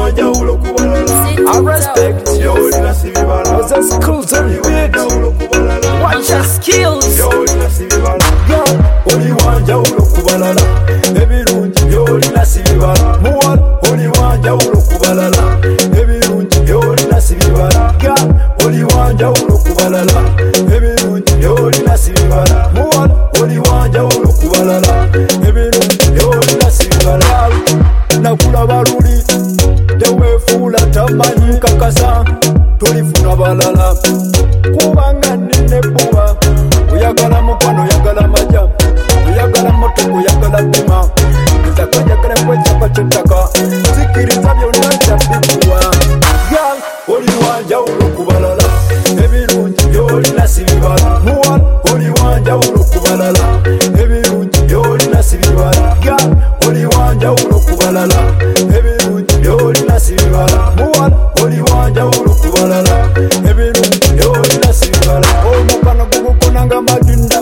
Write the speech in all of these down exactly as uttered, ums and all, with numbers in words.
wanjawulo kubalala. I respect Yo olina sibibala. was a school to the Wanjawulo kubalala. watch your skills. Yo olina sibibala. Girl, Oli wanjawulo kubalala. Ebirungi yo olina sibibala. Muwala oli wanjawulo kubalala. Ebirungi yo olina sibibala. girl, Oli wanjawulo kubalala. Ebirungi yo olina sibibala. Muwala oli wanjawulo kubalala. Ebirungi yo olina sibibala. nakulaba luli teweefuula tamanyi kakasa tolifuna balala kubanga nine bbuba oyagala mukwano oyagala maja oyagala motoko oyagala bima nzakajagala kwekyapa kyettaka zikiriza byonna kyabikuwa Gal, oli wanjawulo kubalala. Ebirungi byolina sibibala. Muwala oli wanjawulo kubalala. Ebirungi byolina sibibala. Gal, oli wanjawulo kubalala. Ebirungi byolina sibibala. Muwala oli wanjawulo kubalala. Ebirungi byolina sibibala. omukano gugukunanga madinda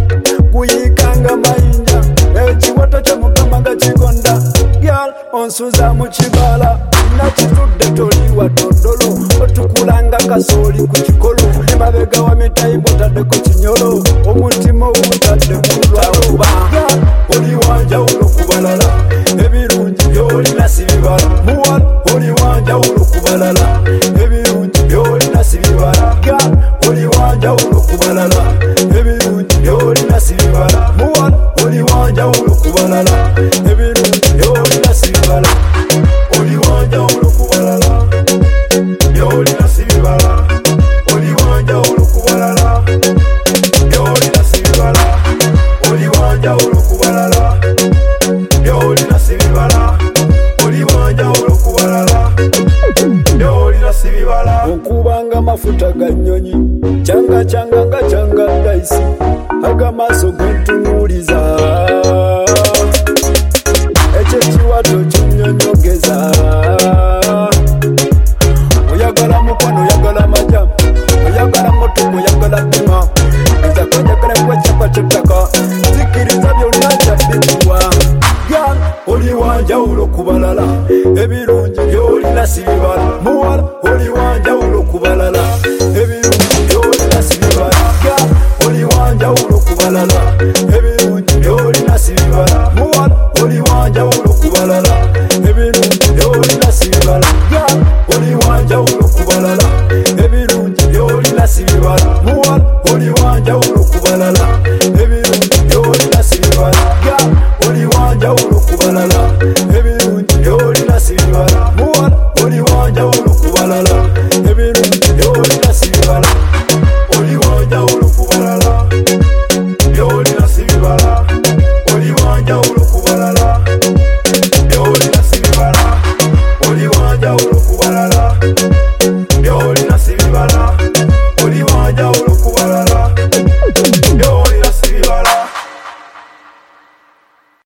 guyikanga mayinja ekiwato kyamukama nga kigonda gyal onsuza mu kibala nakitudde toliwa dondolo otukulanga kasooli ku kikolo emabega wa mitayi butadde ku kinyolo omutima obutadde mu lwaluba Gal, oli wanjawulo kubalala. Ebirungi byolina sibibala. Muwala oli wanjawulo kubalala. Ebirungi byolina sibibala. Gal, oli wanjawulo kubalala. Ebirungi byolina sibibala. Muwala oli wanjawulo kubalala. Ebirungi byolina sibibala. Oli wanjawulo kubalala. Byolina sibibala. Oli wanjawulo kubalala. Byolina sibibala. Oli wanjawulo kubalala. Byolina sibibala. Oli wanjawulo kubalala. Byolina sibibala. okubanga mafuta ga nnyonyi kyanga kyanga nga kyanga dayisi agamaaso gentunuuliza ekyo kiwato kinnyonyogeza oyagala mukwano oyagala maja oyagala motoko oyagala bima nza kwejagala kwekyapa kyettaka zikiriza byonna kyabikuwa Gal, oli wanjawulo kubalala. Ebirungi byolina sibibala. Muwala oli wanjawulo kubalala.